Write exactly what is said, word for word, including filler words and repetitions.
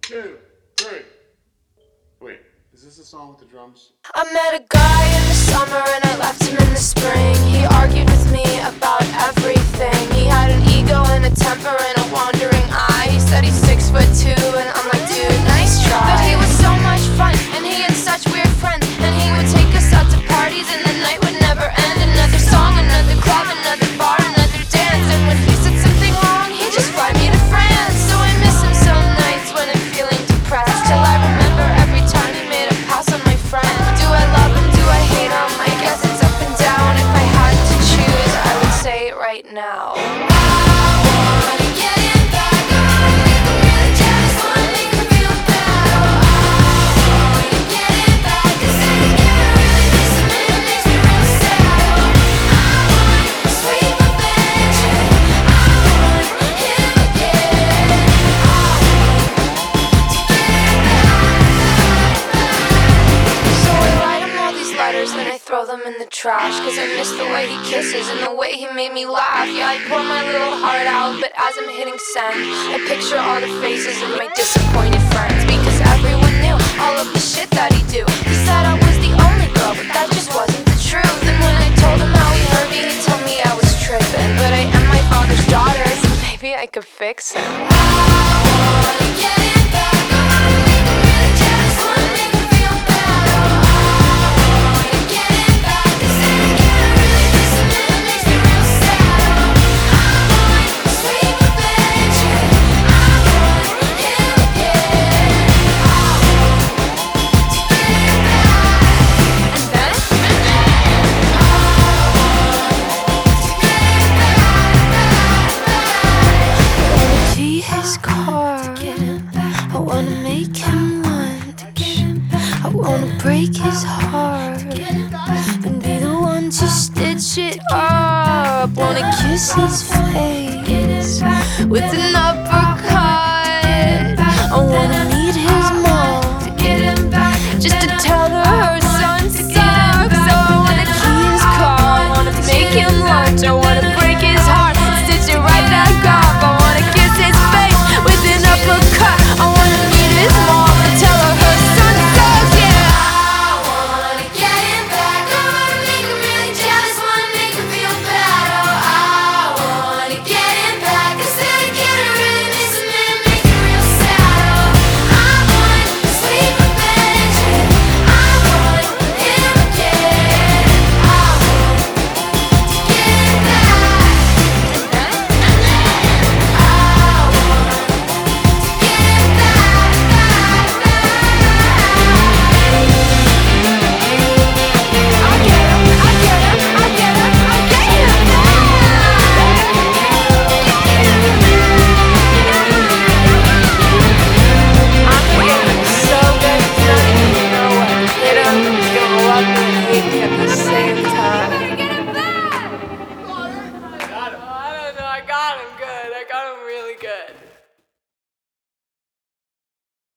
two, three. Wait, is this the song with the drums? I met a guy in the summer and I left him in the spring. He argued with me about everything. He had an ego and a temper and a wandering eye. He said he's six foot two and I'm like, dude, nice try. But he was so much fun and he had such weird friends. And he would take us out to parties and the night would never end. Another song, another club, another bar, another dance. And when he said something wrong, he'd just fly me to France. So I miss him some nights when I'm feeling depressed. Till I remember every time he made a pass on my friend. Do I love him? Do I hate him? I guess it's up and down. If I had to choose, I would say it right now. Then I throw them in the trash. Cause I miss the way he kisses and the way he made me laugh. Yeah, I pour my little heart out, but as I'm hitting send, I picture all the faces of my disappointed friends. Because everyone knew all of the shit that he do. He said I was the only girl, but that just wasn't the truth. And when I told him how he hurt me, he told me I was tripping. But I am my father's daughter, so maybe I could fix him. I wanna get it back. I wanna make him lunch. I wanna break his heart and be the one to stitch it up. Wanna kiss his face with another